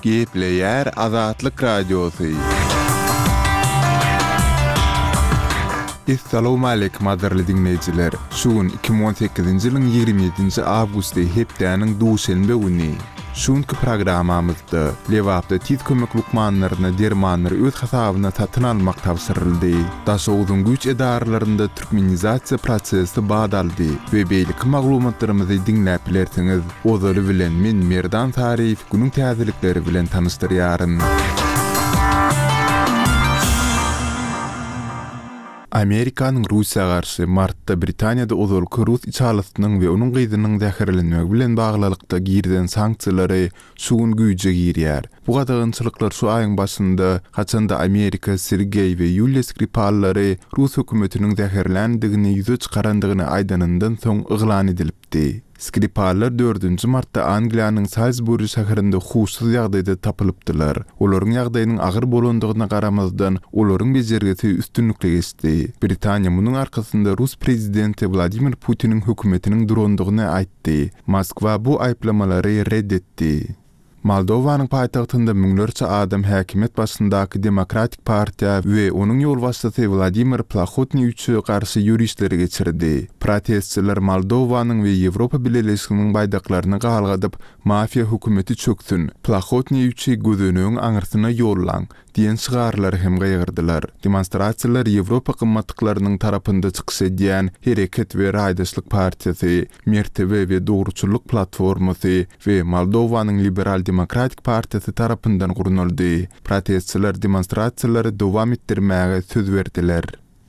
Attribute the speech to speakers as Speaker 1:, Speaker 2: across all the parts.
Speaker 1: Gepleyer Azatlyk Radiosu. Assalamu alaykum madarly dinleyijiler. Şuun 2018-nji ýylyň 27-nji awgusty hepdeniň duşenbe güni. Şuňky programamyzda Lewapda tit kömek lukmanlaryna dermanlar öz hasabyna satyn almak tapşyryldy. Daşowdyň güç edarlarynda türkmenizasiýa prosesi badaldy we beýlik maglumatlarymyzy dinläp bilersiňiz. Ozaly bilen men Merdan Tariýew günüň täzelikleri bilen tanystyryaryn. Amerikanyň Russiýa garşy martda Britaniýada ozalky Rus içalatynyň we onuň gyzynyň däherlenmegi bilen baglykda girden sanksiýalary suwun güýje girýär. Bu gadagynçylyklar şu aýyň başynda haçanda Amerika Sergey we Yuliya Skripallary Rus hökümetiniň däherlendigini ýüze çykarandygyny aýdanyndan soň yglan edilipdi. Skripallar 4-nji martda Angliýanyň Salisbury şäherinde huşsuz ýagdaýda tapylypdylar. Olaryň ýagdaýynyň agyr bolandygyna garamazdan olaryň bejergisi üstünlikle geçdi. Britaniýa munyň arkasynda Rus prezidenti Vladimir Putiniň hökümetiniň durandygyny aýtdy. Moskwa bu aýplamalary reddetdi. Moldowanyň paýtagtynda müňlerçe adam häkimet başyndaky Demokratik Partiýa we onuň ýol başçysy Vladimir Plahotniýew garşy ýürüşleri geçirdi. Protestçiler Moldowanyň we Ýewropa Birleşiginiň baýdaklaryny galgadyp, mafiýa hökümeti çöksün. Plahotniýew gözünüň aňyrsyna ýollan diýen şygarlary hem gaýgyrdylar. Demonstrasiýalar Ýewropa gymmatlyklarynyň tarapynda çykyş edýän Hereket we Raýdaşlyk Partiýasy, Mertebe we Dogruçuluk Platformasy we Moldowanyň Liberal Demokratik Partiýasy tarapyndan guruldy. Protestçiler demonstrasiýalary dowam etdirmäge söz berdiler.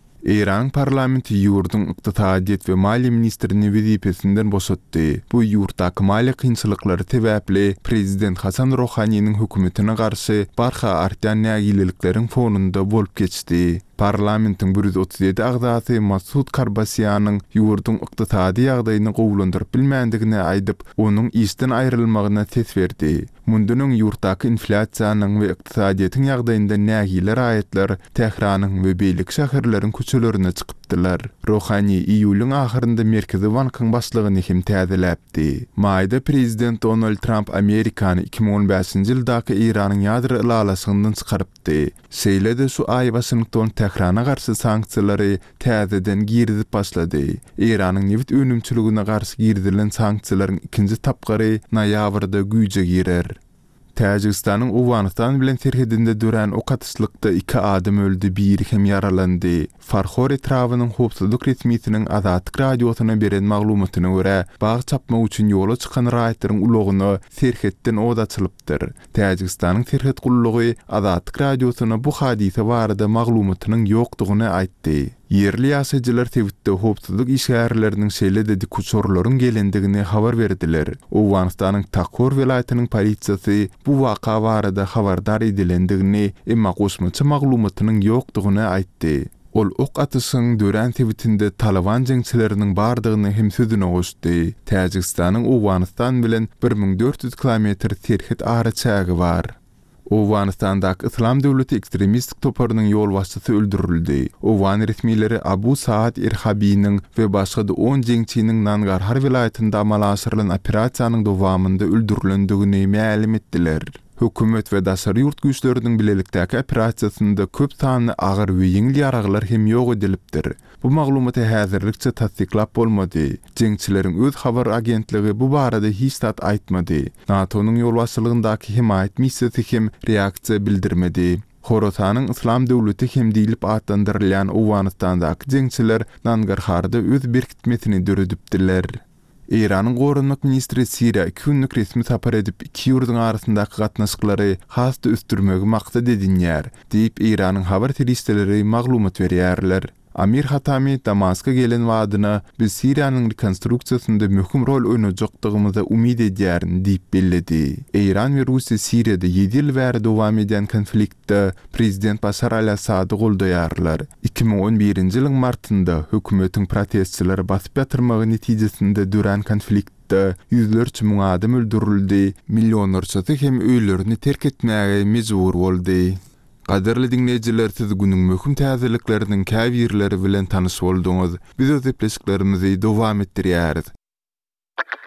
Speaker 1: İran parlamenti ýurduň ykdysadyýet we maliýe ministrini wezipesinden boşatdy. Bu ýurtdaky maliýe kynçylyklary sebäpli prezident Hasan Rohanyň hökümetine garşy barha artýan nägilikleriň fonunda bolup geçdi. Parlamentin 137 agzasy Masud Karbasiyanyň ýurduň ykdysady ýagdaýyny gowlandyryp bilmändigini aýdyp, onuň işden aýrylmagyna ses berdi. Mundunyň ýurtdaky inflasiýanyň we ykdysadyýetiň ýagdaýynda nägiler aýetler Tehranyň we beýlik şäherleriň köçelerine çykypdylar. Rohany iýulyň ahyrynda Merkezi Bankyň başlygyny hem täzeläpdi. Maýda prezident Donald Trump Amerikany 2015-nji ýyldaky Iranyň ýadro ilalasyny çykarypdy. Şeýle-de şu aý başyndan Tehrana garşy sanksiýalary täzeden girdip başlady. Iranyň newit önümçiligine garşy girdilen sanksiýalaryň ikinji tapgary noýabrda güýje girer. Täjikistanyň Awganistan bilen serhedinde duran o katyşlykda 2 adam öldü, biri hem yaralandy. Farhor etrawynyň howpsuzlyk resmiýetiniň Azatlyk radiosyna beren maglumatyna görä, bagy çapmak üçin ýola çykan raýatlaryň ulogyny serhetden oda açylypdyr. Täjikistanyň serhet gullugy Azatlyk radiosyna bu hadise barada maglumatynyň ýokdugyny aýtdy. Yerli ýaşaýjylar Twitter'de howpsuzlyk işgärleriniň şeýle-de dikuçorlaryň gelendigini habar berdiler. Awganistanyň Takhor welaýatynyň polisiýasy bu waka barada habardar edilendigini, emma goşmaça maglumatynyň ýokdugyny aýtdy. Ol ok atysyň dören Twitter'de Taliban jeňçileriniň bardygyny hem sözüne goşdy. Täjikistanyň Awganistan bilen 1400 kilometr serhet araçagy bar. Awganistandaky Islam döwleti ekstremistik toparynyň ýol başçysy öldürildi. Awgan resmiýetleri Abu Saad Erhabiýnyň we başga 10 jeňçiniň Nangarhar welaýatynda amal aşyrylan operasiýanyň dowamında öldürilendigini ma'lum etdiler. Hökümet we daşary ýurt güýçleriniň bilelikdäki operasiýasynda köp sanly agyr we ýeňil ýaraglar hem ýok edilipdir. Bu maglumaty häzirlikçe tasdiklap bolmady. Jeňçileriň öz habar agentligi bu barada hiç zat aýtmady. NATO-nyň ýol başçylygyndaky himayet missiýasy hem reaksiýa bildirmedi. Horosanyň Islam döwleti hem diýilip adlandyrylýan Awganistandaky jeňçiler Nangarharda öz berkitmesini döredipdiler. İran'ın Gorunmak Ministri Siriya 2 günlük resmi sapar edip 2 ýurduň arasyndaky gatnaşyklary hasda üstürmegi maksat edinýär, diýip İran'ın habar teristleri maglumat berýärler. Amir Hatami Damaska gelen wadyna biz Siriýanyň rekonstruksiýasynda möhüm rol oýnajakdygymyza umid edýärin diýip belledi. İran we Russiýa Siriýada 7 ýyl bäri dowam eden konfliktde prezident Bashar al-Assady goldaýarlar. 2011-nji ýylyň martynda hökümetiň protestçileri basyp ýatyrmagy netijesinde duran konfliktde ýüzlerçe müň adam öldürildi, millionlarçasy hem öýlerini terk etmäge mejbur boldy. Qadarly dinleyijiler, siz günüň möhüm täzelikleriniň käbirleri bilen tanyş bolduňyz. Biz öz epleşiklerimizi dowam etdirýäris.